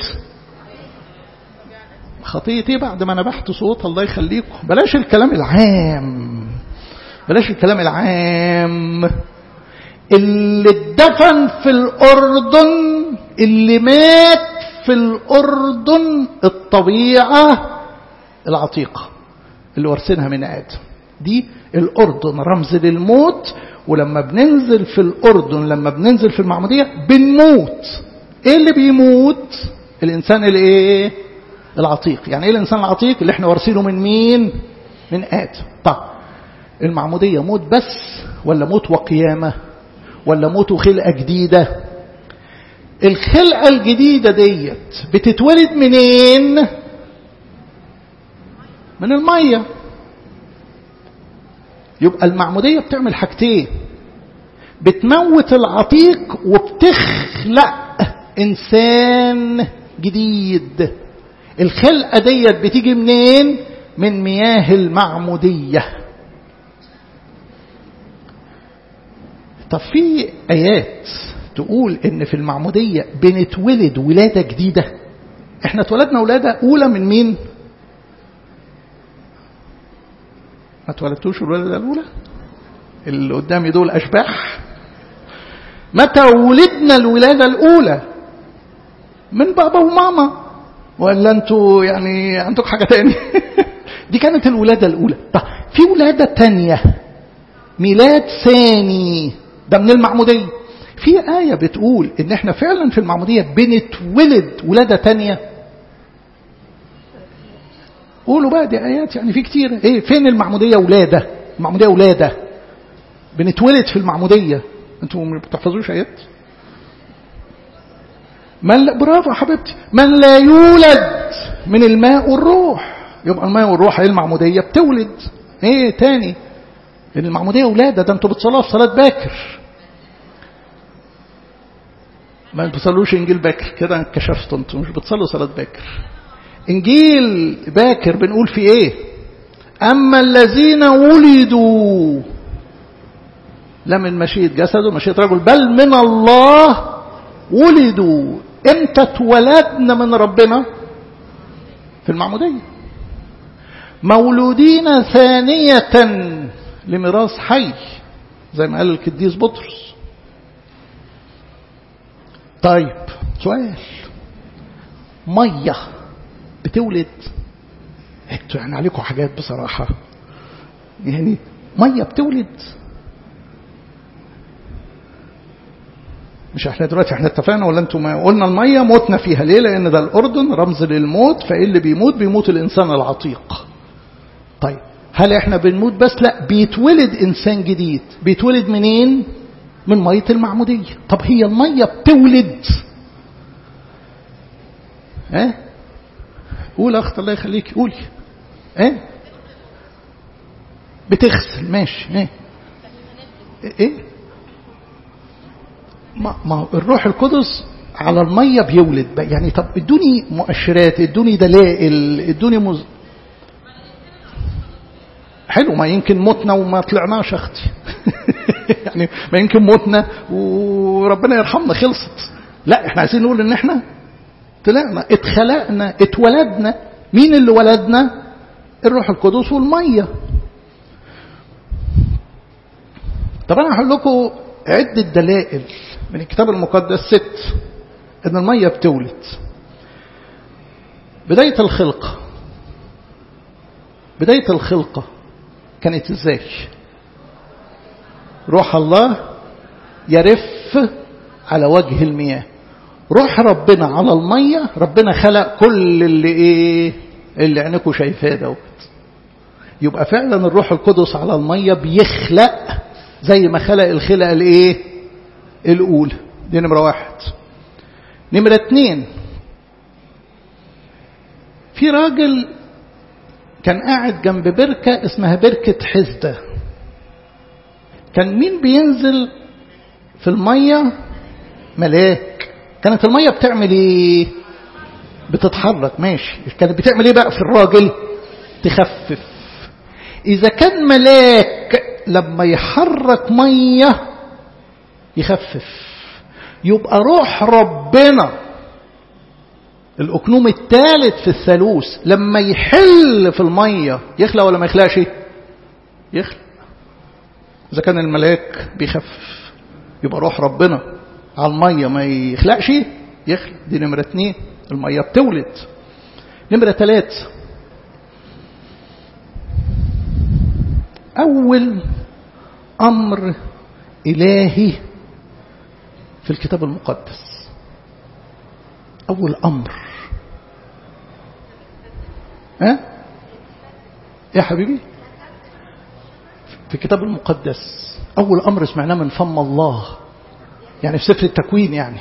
خطيئتي. بعد ما نبحت صوت الله يخليكم بلاش الكلام العام، بلاش الكلام العام. اللي اتدفن في الأردن، اللي مات في الأردن الطبيعة العتيقة اللي ورثناها من آدم. دي الأردن رمز للموت. ولما بننزل في الأردن، لما بننزل في المعمودية بنموت. ايه اللي بيموت؟ الإنسان اللي ايه؟ العتيق. يعني ايه الإنسان العتيق؟ اللي احنا ورثينه من مين؟ من آدم. طب المعمودية موت بس ولا موت وقيامة ولا موت وخلقة جديدة؟ الخلقة الجديدة ديت بتتولد منين؟ من المية. يبقى المعمودية بتعمل حاجتين، بتموت العتيق وبتخلق إنسان جديد. الخلقة ديت بتيجي منين؟ من مياه المعمودية. طب في آيات تقول إن في المعمودية بنتولد ولادة جديدة. إحنا اتولدنا ولادة أولى من مين؟ ما اتولدتوش الولادة الأولى؟ اللي قدامي دول أشباح. متى ولدنا الولادة الأولى؟ من بابا وماما، ولا أنتوا يعني عندكم حاجة تانية؟ دي كانت الولادة الأولى. طيب في ولادة تانية، ميلاد ثاني، ده من المعمودية. في آية بتقول إن إحنا فعلا في المعمودية بنتولد ولادة تانية. قولوا بقى دي آيات يعني في كتير. إيه فين المعمودية؟ ولادة. المعمودية ولادة، بنتولد في المعمودية. أنتوا ما بتحفظوش آيات؟ من لا، برافو يا حبيبتي، من لا يولد من الماء والروح. يبقى الماء والروح هي المعمودية بتولد. ايه تاني؟ لأن المعمودية ولادة. ده انتوا بتصلوا في صلاة باكر، ما بتصلوش انجيل باكر كده انكشفتوا. انتوا مش بتصلوا صلاة باكر. انجيل باكر بنقول في ايه؟ اما الذين ولدوا لا من مشيئة جسد ومشيئة رجل بل من الله ولدوا. امتى اتولدنا من ربنا؟ في المعمودية. مولودين ثانية لميراث حي زي ما قال القديس بطرس. طيب سؤال، مية بتولد؟ انتوا يعني عليكم حاجات بصراحة، يعني مية بتولد؟ مش احنا دلوقتي احنا اتفقنا ولا انتوا ما قلنا المية موتنا فيها ليه؟ لان ده الأردن رمز للموت، فايه اللي بيموت الإنسان العتيق. طيب هل احنا بنموت بس؟ لا، بيتولد إنسان جديد. بيتولد منين؟ من مية المعمودية. طب هي المية بتولد؟ قول اخت الله يخليك قولي. بتغسل ماشي. ايه ما الروح القدس على المية بيولد بقى. يعني طب ادوني مؤشرات، ادوني دلائل، ادوني حلو. ما يمكن متنا وما طلعناش اختي يعني ما يمكن متنا وربنا يرحمنا خلصت. لا احنا عايزين نقول ان احنا طلعنا، اتخلقنا، اتولدنا. مين اللي ولدنا؟ الروح القدس والمية. طب انا هقول لكم عدة دلائل من الكتاب المقدس 6 ان المية بتولد. بداية الخلقة كانت ازاي؟ روح الله يرف على وجه المياه، روح ربنا على المية. ربنا خلق كل اللي عينكم شايفاه دوت. يبقى فعلا الروح القدس على المية بيخلق زي ما خلق الخلقة الأولى. دي نمرة 1. نمرة 2، في راجل كان قاعد جنب بركة اسمها بركة حزدة. كان مين بينزل في المية؟ ملاك. كانت المية بتعمل ايه؟ بتتحرك ماشي. كانت بتعمل ايه بقى في الراجل؟ تخفف. اذا كان ملاك لما يحرك مية يخفف، يبقى روح ربنا الأكنوم الثالث في الثالوث لما يحل في المية يخلق ولا ما يخلقش؟ يخلق. إذا كان الملاك بيخفف يبقى روح ربنا على المية ما يخلقش؟ يخلق. دي نمرة 2، المية بتولد. نمرة 3، أول أمر إلهي في الكتاب المقدس. أول أمر يا حبيبي في الكتاب المقدس أول أمر سمعناه من فم الله، يعني في سفر التكوين. يعني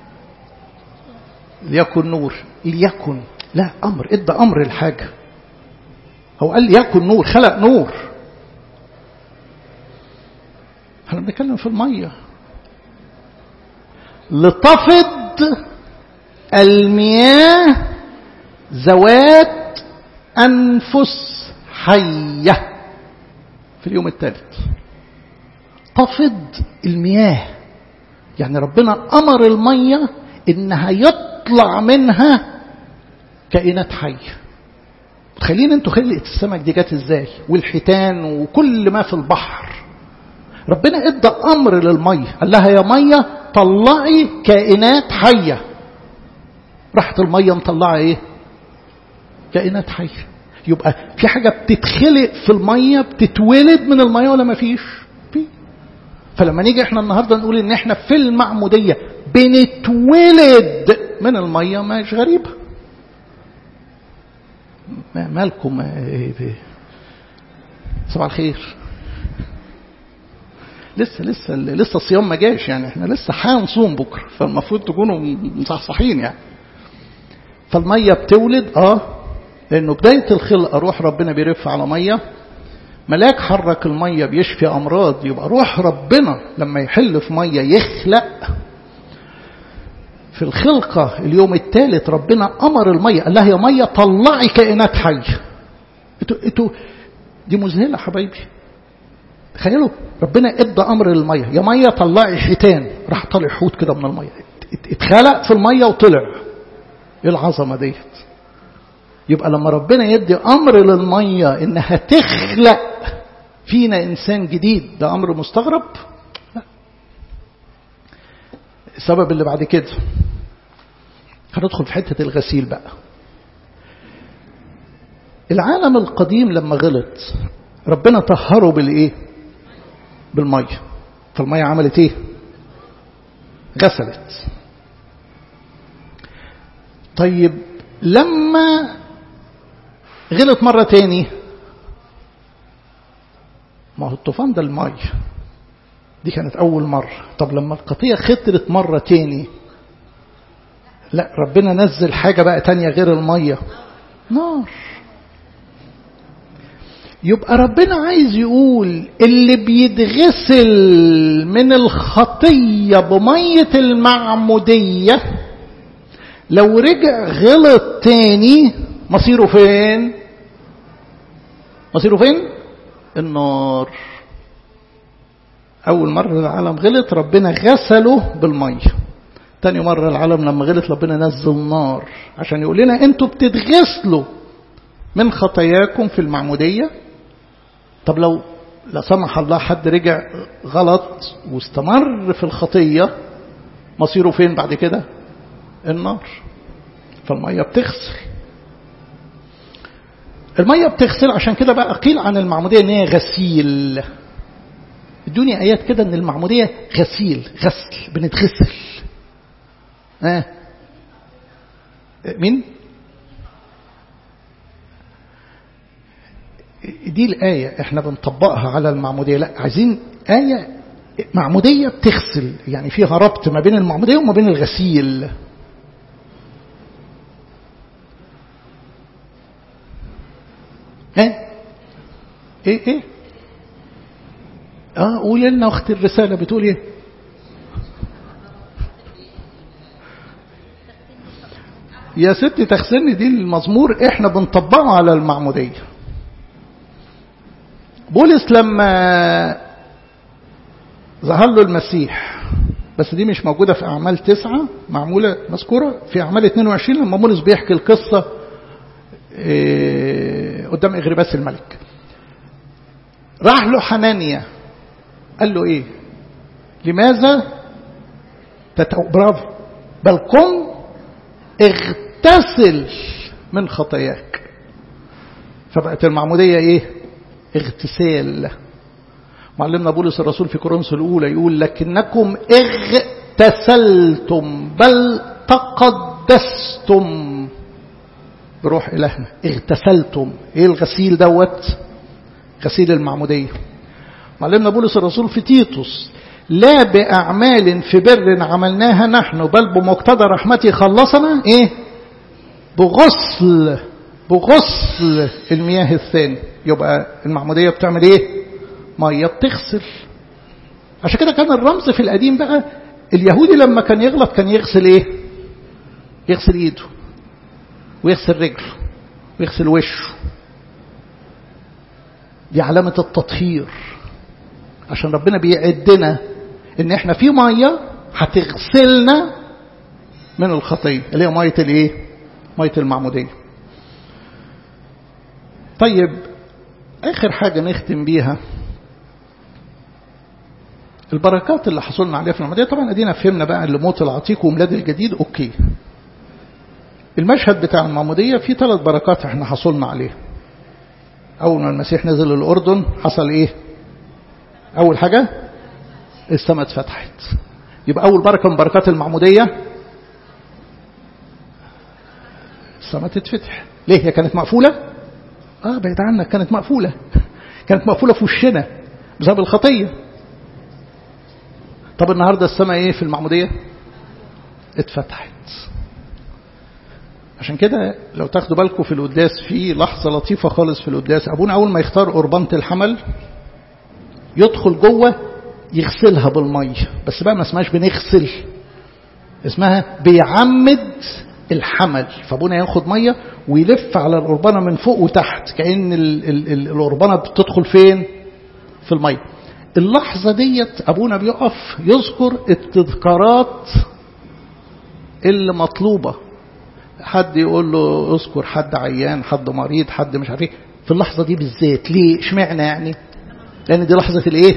ليكن نور، ليكن، لا أمر، ادى أمر الحاجة. هو قال ليكن نور، خلق نور. احنا بنتكلم في المية. لتفض المياه ذوات أنفس حية في اليوم الثالث. تفض المياه يعني ربنا أمر المية إنها يطلع منها كائنات حية. تخيلين انتوا خلقة السمك دي جت ازاي، والحيتان وكل ما في البحر. ربنا ادى أمر للمية، قال لها يا مية طلعي كائنات حية. راحت المية مطلعة ايه؟ كائنات حية. يبقى في حاجة بتتخلق في المية، بتتولد من المية ولا ما فيش؟ في. فلما نيجي احنا النهاردة نقول ان احنا في المعمودية بنتولد من المية، مش غريبة. مالكم صباح الخير. لسه الصيام ما جاش، يعني احنا لسه هنصوم بكره، فالمفروض تكونوا مصحصحين يعني. فالميه بتولد لانه بدايه الخلقه روح ربنا بيرف على ميه. ملاك حرك الميه بيشفي امراض، يبقى روح ربنا لما يحل في ميه يخلق. في الخلقه اليوم الثالث ربنا امر الميه، قال لها يا ميه طلعي كائنات حيه. انتوا دي مذهله حبايبي. تخيلوا ربنا ادى امر للميه، يا ميه طلعي حيتان، راح طالع حوت كده من الميه. اتخلق في المية وطلع. ايه العظمة ديت؟ يبقى لما ربنا يدي امر للمية انها تخلق فينا انسان جديد، ده امر مستغرب؟ لا. السبب اللي بعد كده هندخل في حتة الغسيل بقى. العالم القديم لما غلط ربنا طهره بالايه؟ بالمية. فالمية عملت ايه؟ غسلت. طيب لما غلط مرة تاني، ما هو الطوفان ده المية دي كانت أول مرة. طب لما القطيع خطرت مرة تاني، لا ربنا نزل حاجة بقى تانية غير المية، نار. يبقى ربنا عايز يقول اللي بيتغسل من الخطية بمية المعمودية لو رجع غلط تاني مصيره فين؟ مصيره فين؟ النار. أول مرة العالم غلط ربنا غسله بالمية. تاني مرة العالم لما غلط ربنا نزل نار عشان يقول لنا انتوا بتتغسلوا من خطاياكم في المعمودية. طب لو لا سمح الله حد رجع غلط واستمر في الخطية مصيره فين بعد كده؟ النار. فالمية بتغسل. المية بتغسل. عشان كده بقى قيل عن المعمودية ان هي غسيل. ادوني ايات كده ان المعمودية غسيل، غسل، بنتغسل. مين؟ دي الآية احنا بنطبقها على المعمودية. لا عايزين آية معمودية بتغسل، يعني فيها ربط ما بين المعمودية وما بين الغسيل. ايه قولي لنا اخت الرسالة بتقول ايه؟ يا ستي تغسلني دي المزمور احنا بنطبقه على المعمودية. بولس لما ظهر له المسيح، بس دي مش موجودة في أعمال 9، معمولة مذكورة في أعمال 22 لما بولس بيحكي القصة قدام إغرباس الملك. راح له حنانيا قال له ايه؟ لماذا برافو، بل قم اغتسل من خطاياك. فبقت المعمودية ايه؟ اغتسال. معلمنا بولس الرسول في كورنثوس الأولى يقول لكنكم اغتسلتم بل تقدستم بروح إلهنا. اغتسلتم. ايه الغسيل دوت؟ غسيل المعمودية. معلمنا بولس الرسول في تيتوس لا بأعمال في بر عملناها نحن بل بمقتضى رحمته خلصنا ايه؟ بغسل المياه الثاني. يبقى المعمودية بتعمل ايه؟ مية بتغسل. عشان كده كان الرمز في القديم بقى اليهودي لما كان يغلط كان يغسل ايه؟ يغسل ايده ويغسل رجله ويغسل وشه. دي علامة التطهير. عشان ربنا بيعدنا ان احنا في مية هتغسلنا من الخطية اللي هي مية الايه؟ مية المعمودية. طيب اخر حاجة نختم بيها البركات اللي حصلنا عليها في المعمودية. طبعا ادينا فهمنا بقى اللي موت العتيق وميلاد الجديد. اوكي. المشهد بتاع المعمودية فيه 3 بركات احنا حصلنا عليها. اول ما المسيح نزل الاردن حصل ايه؟ اول حاجة السماء اتفتحت. يبقى اول بركة من بركات المعمودية السماء تتفتح. ليه؟ هي كانت مقفولة؟ بعيد عنك كانت مقفولة. كانت مقفولة في وشنا بسبب الخطية. طب النهاردة السماء ايه في المعمودية؟ اتفتحت. عشان كده لو تاخدوا بالكم في القداس في لحظة لطيفة خالص في القداس. أبونا أول ما يختار قربانة الحمل يدخل جوه يغسلها بالمية. بس بقى ما اسمهاش بنغسل، اسمها بيعمد الحمل. فابونا ياخد مية ويلف على القربانة من فوق وتحت كأن القربانة بتدخل فين؟ في المية. اللحظة ديت أبونا بيقف يذكر التذكارات اللي مطلوبة. حد يقول له اذكر حد عيان، حد مريض، حد مش عارف ايه، في اللحظة دي بالذات. ليه؟ اشمعنى يعني؟ لأن دي لحظة الايه؟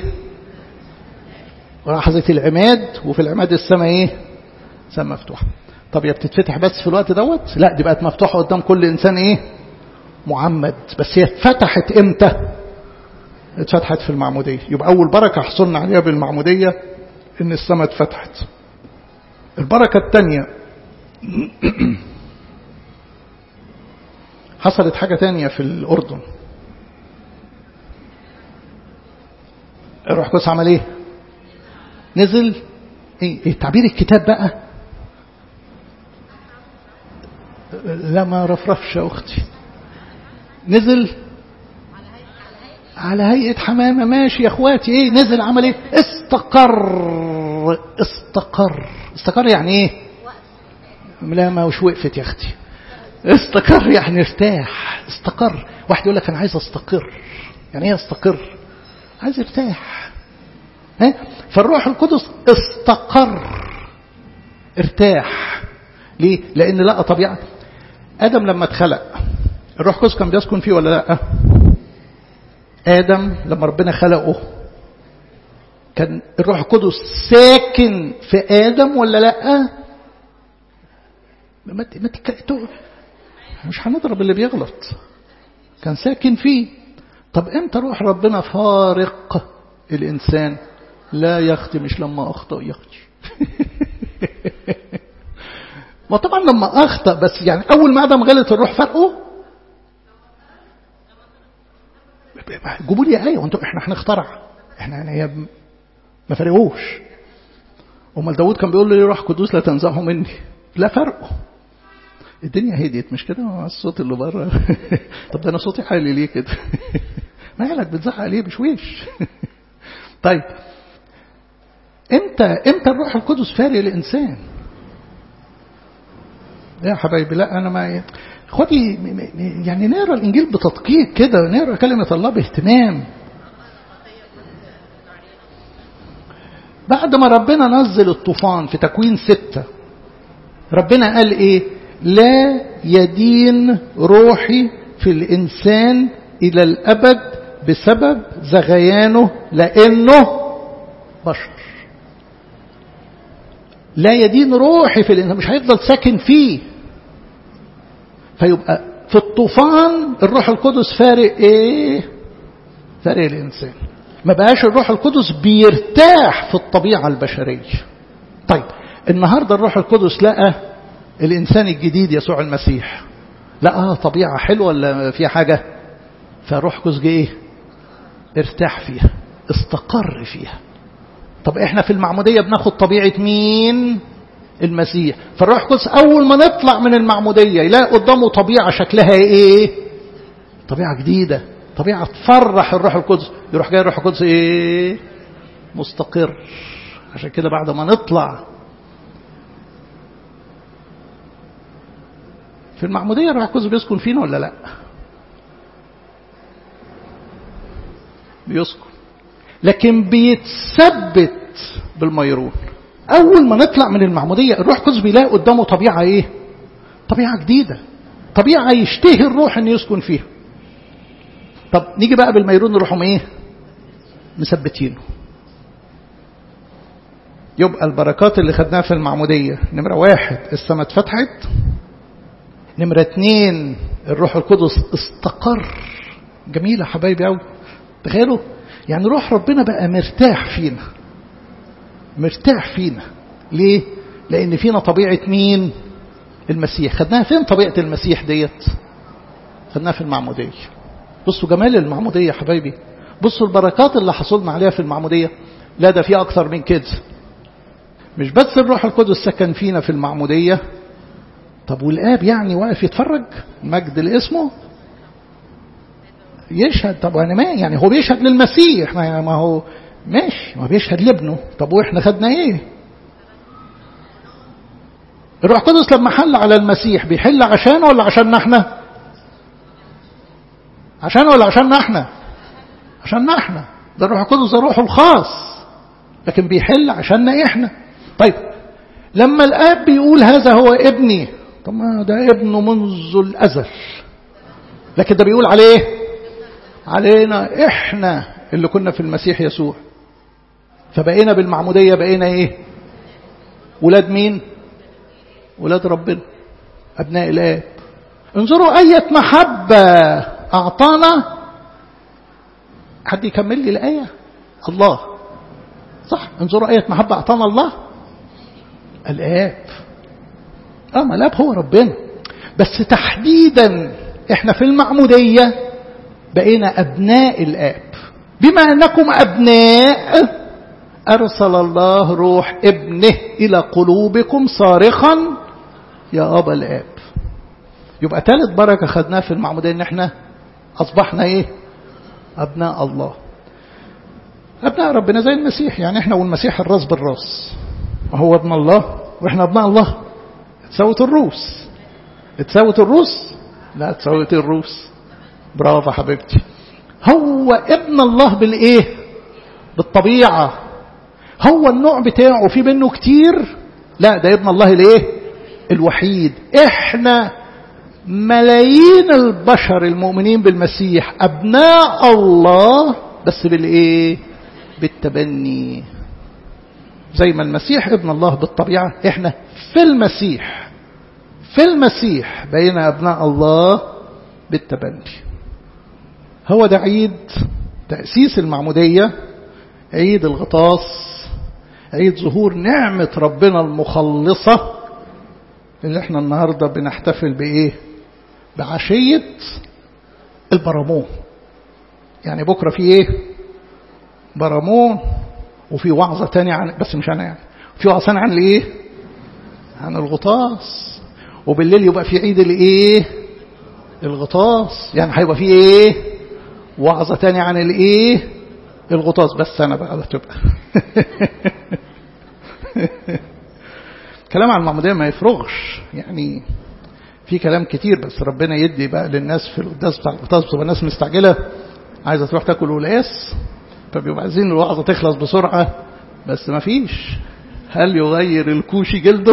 لحظة العماد، وفي العماد السماء ايه؟ سماء مفتوحة. طب يا بتتفتح بس في الوقت دوت؟ لا، دي بقت مفتوحة قدام كل إنسان ايه؟ معمد. بس هي اتفتحت امتى؟ اتفتحت في المعمودية. يبقى أول بركة حصلنا عليها بالمعمودية إن السماء اتفتحت. البركة الثانية حصلت حاجة تانية في الأردن. الروح القدس عمل ايه؟ نزل. ايه تعبير الكتاب بقى؟ لا ما رفرفش يا أختي. نزل على هيئة حمامة. ماشي يا اخواتي. ايه نزل عمل ايه؟ استقر. استقر يعني ايه؟ لا ما وش وقفت يا اختي. استقر يعني ارتاح. استقر. واحد يقول لك انا عايز استقر. يعني ايه استقر؟ عايز ارتاح. فالروح القدس استقر، ارتاح. ليه؟ لان لقى طبيعة آدم لما اتخلق الروح القدس كان بيسكن فيه ولا لا؟ آدم لما ربنا خلقه كان الروح القدس ساكن في آدم ولا لا؟ مش هنضرب اللي بيغلط. كان ساكن فيه. طب امتى روح ربنا فارق الإنسان؟ لا يخطي. مش لما أخطأ يخطي. وطبعا لما أخطأ بس. يعني أول ما آدم غلط الروح فرقه. جيبوا لي آية وانتم احنا هنخترع. احنا يعني ما فرقوش. امال داود كان بيقول لي روح قدوس لا تنزعه مني. لا فرقه. الدنيا هديت مش كده مع الصوت اللي بره. طب ده انا صوتي حالي ليه كده؟ مالك بتزعق ليه بشويش؟ طيب امتى الروح القدس فارق الانسان؟ يا حبايبي لا انا ما اخواتي يعني نقرا الانجيل بتدقيق كده، نقرا كلمه الله باهتمام. بعد ما ربنا نزل الطوفان في تكوين 6 ربنا قال ايه؟ لا يدين روحي في الانسان الى الابد بسبب زغيانه لانه بشر. لا يدين روحي في الانسان، مش هيفضل ساكن فيه. فيبقى في الطوفان الروح القدس فارق ايه؟ فارق الانسان. ما بقاش الروح القدس بيرتاح في الطبيعة البشرية. طيب النهاردة الروح القدس لقى الإنسان الجديد يسوع المسيح، لقى طبيعة حلوة ولا فيها حاجة؟ فالروح القدس جه ايه؟ ارتاح فيها، استقر فيها. طب احنا في المعمودية بناخد طبيعة مين؟ المسيح. فالروح القدس أول ما نطلع من المعمودية يلاقي قدامه طبيعة شكلها ايه؟ طبيعة جديدة، طبيعة تفرح الروح القدس. يروح جاي الروح القدس ايه؟ مستقر. عشان كده بعد ما نطلع في المعمودية الروح القدس بيسكن فينا ولا لا؟ بيسكن، لكن بيتثبت بالميرون. أول ما نطلع من المعمودية الروح القدس بيلاقي قدامه طبيعة ايه؟ طبيعة جديدة، طبيعة يشتهي الروح ان يسكن فيها. طب نيجي بقى بالميرون نروحهم ايه؟ مثبتينه. يبقى البركات اللي خدناها في المعمودية: نمرة 1 السماء اتفتحت، نمرة 2 الروح القدس استقر. جميلة حبايبي قوي. تخيلوا يعني روح ربنا بقى مرتاح فينا، مرتاح فينا. ليه؟ لأن فينا طبيعة مين؟ المسيح. خدناها فين طبيعة المسيح ديت؟ خدناها في المعمودية. بصوا جمال المعمودية يا حبايبي، بصوا البركات اللي حصلنا عليها في المعمودية. لا ده في أكثر من كده. مش بس الروح القدس سكن فينا في المعمودية، طب والآب يعني واقف يتفرج؟ مجد لاسمه يشهد. طب أنا ما يعني هو بيشهد للمسيح، ما هو ماشي، ما بيشهد لابنه. طب وإحنا خدنا إيه؟ الروح القدس لما حل على المسيح بيحل عشانه ولا عشاننا احنا؟ عشانه ولا عشاننا احنا؟ عشاننا احنا. ده الروح القدس ده روحه الخاص، لكن بيحل عشاننا احنا. طيب لما الآب بيقول هذا هو ابني، طب ما ده ابنه منذ الأزل، لكن ده بيقول علينا احنا اللي كنا في المسيح يسوع. فبقينا بالمعمودية بقينا ايه؟ ولاد مين؟ ولاد ربنا، أبناء الآب. انظروا أية محبة أعطانا. حد يكمل لي الآية؟ الله، صح. انظروا أية محبة أعطانا الله، الآب. ما الآب هو ربنا، بس تحديدا احنا في المعمودية بقينا أبناء الآب. بما أنكم أبناء أرسل الله روح ابنه إلى قلوبكم صارخا يا أبا الآب. يبقى ثالث بركة خدناها في المعمودية ان احنا أصبحنا ايه؟ أبناء الله، أبناء ربنا زي المسيح. يعني احنا والمسيح الراس بالراس، وهو ابن الله واحنا أبناء الله. اتساوت الروس، اتساوت الروس؟ لا، اتساوت الروس. برافو حبيبتي. هو ابن الله بالايه؟ بالطبيعة. هو النوع بتاعه في منه كتير؟ لا، ده ابن الله الايه؟ الوحيد. احنا ملايين البشر المؤمنين بالمسيح ابناء الله، بس بالايه؟ بالتبني. زي ما المسيح ابن الله بالطبيعة، احنا في المسيح بقينا ابناء الله بالتبني. هو ده عيد تأسيس المعمودية، عيد الغطاس، عيد ظهور نعمة ربنا المخلصة اللي احنا النهاردة بنحتفل بإيه؟ بعشية البرامون. يعني بكرة في إيه؟ برامون، وفي وعظة تانية عن، بس مش أنا يعني، في وعظة تانية عن الإيه؟ عن الغطاس. وبالليل يبقى في عيد الإيه؟ الغطاس. يعني هيبقى في إيه؟ وعظة تانية عن الإيه؟ الغطاس. بس أنا بقى تبقى كلام عن المعمودية ما يفرغش، يعني في كلام كتير، بس ربنا يدي بقى للناس في القداس بتاع الغطاس. بتبقى الناس مستعجلة عايزة تروح تاكل ولاس، فبيبقى عايزين الوعظة تخلص بسرعة، بس ما فيش. هل يغير الكوشي جلده؟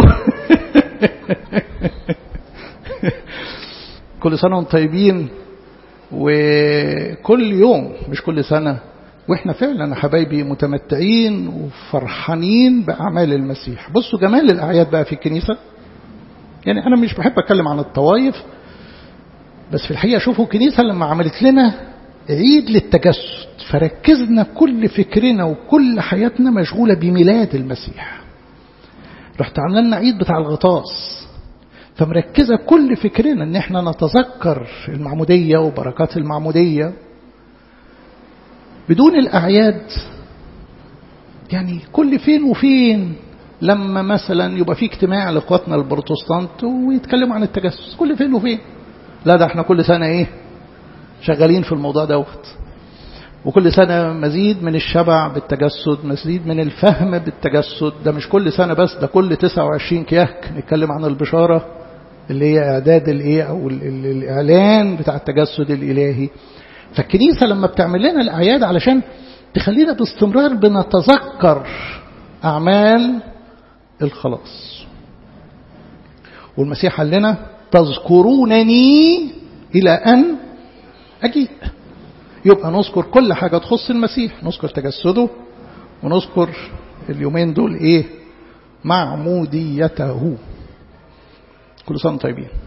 كل سنة وانتم طيبين، وكل يوم مش كل سنة، واحنا فعلا حبايبي متمتعين وفرحانين بأعمال المسيح. بصوا جمال الأعياد بقى في الكنيسة. يعني أنا مش بحب أتكلم عن الطوائف، بس في الحقيقة شوفوا الكنيسة لما عملت لنا عيد للتجسد، فركزنا كل فكرنا وكل حياتنا مشغولة بميلاد المسيح. رحت عملنا لنا عيد بتاع الغطاس، فمركزة كل فكرنا ان احنا نتذكر المعمودية وبركات المعمودية. بدون الأعياد يعني كل فين وفين لما مثلا يبقى في اجتماع لإخواتنا البروتستانت ويتكلموا عن التجسد، كل فين وفين. لا، ده احنا كل سنة ايه؟ شغالين في الموضوع دوت، وكل سنة مزيد من الشبع بالتجسد، مزيد من الفهم بالتجسد. ده مش كل سنة بس، ده كل 29 كياك نتكلم عن البشارة اللي هي إعداد الإيه أو الإعلان بتاع التجسد الإلهي. فالكنيسة لما بتعمل لنا الأعياد علشان تخلينا باستمرار بنتذكر أعمال الخلاص. والمسيح قال لنا تذكرونني إلى أن أجيء. يبقى نذكر كل حاجة تخص المسيح، نذكر تجسده، ونذكر اليومين دول إيه؟ معموديته. كل سنة طيبين.